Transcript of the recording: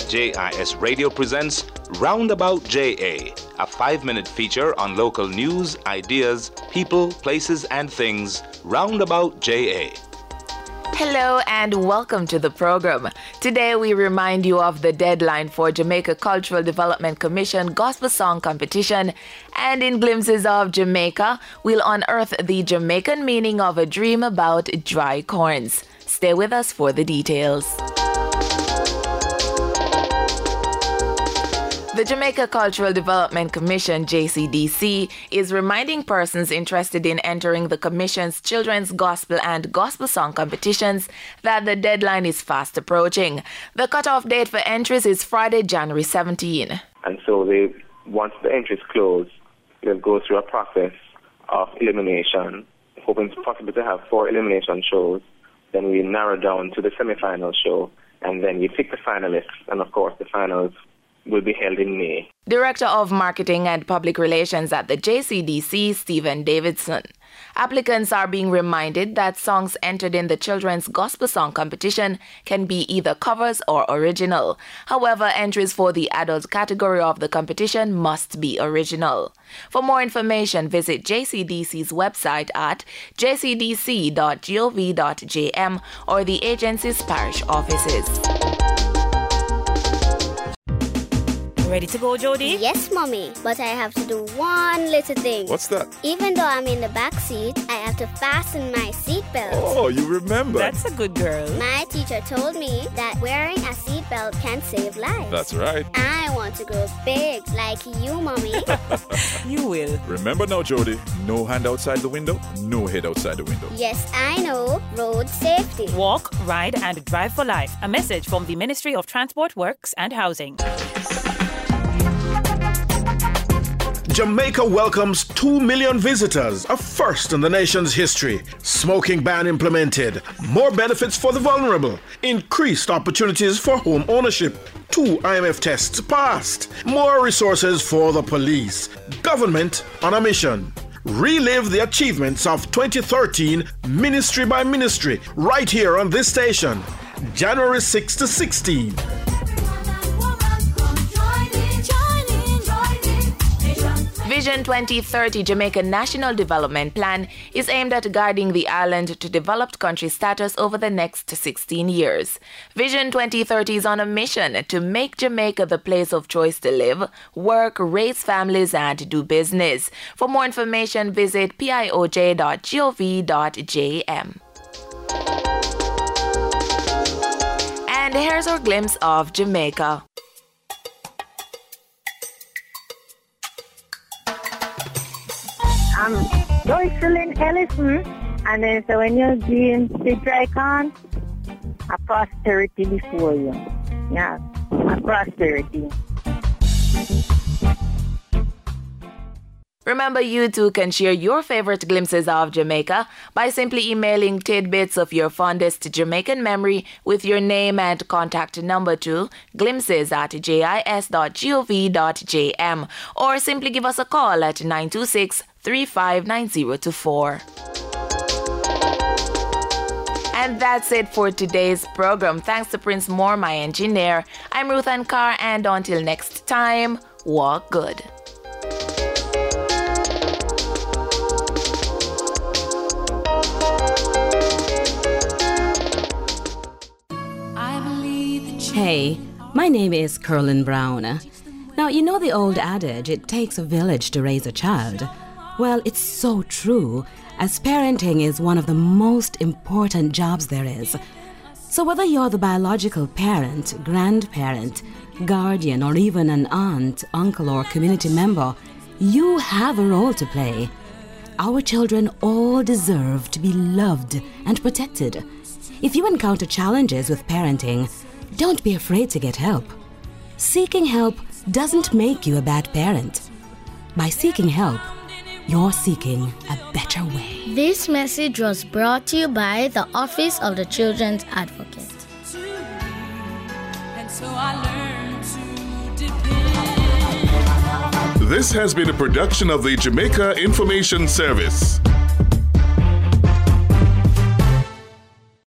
JIS Radio presents Roundabout JA, a 5-minute feature on local news, ideas, people, places, and things. Roundabout JA. Hello and welcome to the program. Today we remind you of the deadline for Jamaica Cultural Development Commission Gospel Song Competition, and in Glimpses of Jamaica, we'll unearth the Jamaican meaning of a dream about dry corns. Stay with us for the details. The Jamaica Cultural Development Commission, JCDC, is reminding persons interested in entering the Commission's children's gospel and gospel song competitions that the deadline is fast approaching. The cutoff date for entries is Friday, January 17. And so once the entries close, they'll go through a process of elimination, hoping possibly to have 4 elimination shows. Then we narrow down to the semi-final show, and then we pick the finalists, and of course the finals will be held in May. Director of Marketing and Public Relations at the JCDC, Stephen Davidson. Applicants are being reminded that songs entered in the Children's Gospel Song Competition can be either covers or original. However, entries for the adult category of the competition must be original. For more information, visit JCDC's website at jcdc.gov.jm or the agency's parish offices. Ready to go, Jody? Yes, Mommy. But I have to do one little thing. What's that? Even though I'm in the back seat, I have to fasten my seatbelt. Oh, you remember. That's a good girl. My teacher told me that wearing a seatbelt can save lives. That's right. I want to grow big like you, Mommy. You will. Remember now, Jody, no hand outside the window, no head outside the window. Yes, I know. Road safety. Walk, ride, and drive for life. A message from the Ministry of Transport, Works and Housing. Jamaica welcomes 2 million visitors, a first in the nation's history. Smoking ban implemented, more benefits for the vulnerable, increased opportunities for home ownership, 2 IMF tests passed, more resources for the police. Government on a mission. Relive the achievements of 2013 ministry by ministry right here on this station, January 6 to 16. Vision 2030 Jamaica National Development Plan is aimed at guiding the island to developed country status over the next 16 years. Vision 2030 is on a mission to make Jamaica the place of choice to live, work, raise families, and do business. For more information, visit pioj.gov.jm. And here's our glimpse of Jamaica. I'm Joycelyn Ellison, and then so when you're doing the dry corn, a prosperity before you. Yeah, a prosperity. Remember, you too can share your favorite glimpses of Jamaica by simply emailing tidbits of your fondest Jamaican memory with your name and contact number to glimpses@jis.gov.jm, or simply give us a call at 926-359024. And that's it for today's program. Thanks to Prince Moore, my engineer. I'm Ruth Ann Carr, and until next time, walk good. Hey, my name is Curlin Brown. Now, you know the old adage, it takes a village to raise a child. Well, it's so true, as parenting is one of the most important jobs there is. So whether you're the biological parent, grandparent, guardian, or even an aunt, uncle, or community member, you have a role to play. Our children all deserve to be loved and protected. If you encounter challenges with parenting, don't be afraid to get help. Seeking help doesn't make you a bad parent. By seeking help, you're seeking a better way. This message was brought to you by the Office of the Children's Advocate. This has been a production of the Jamaica Information Service.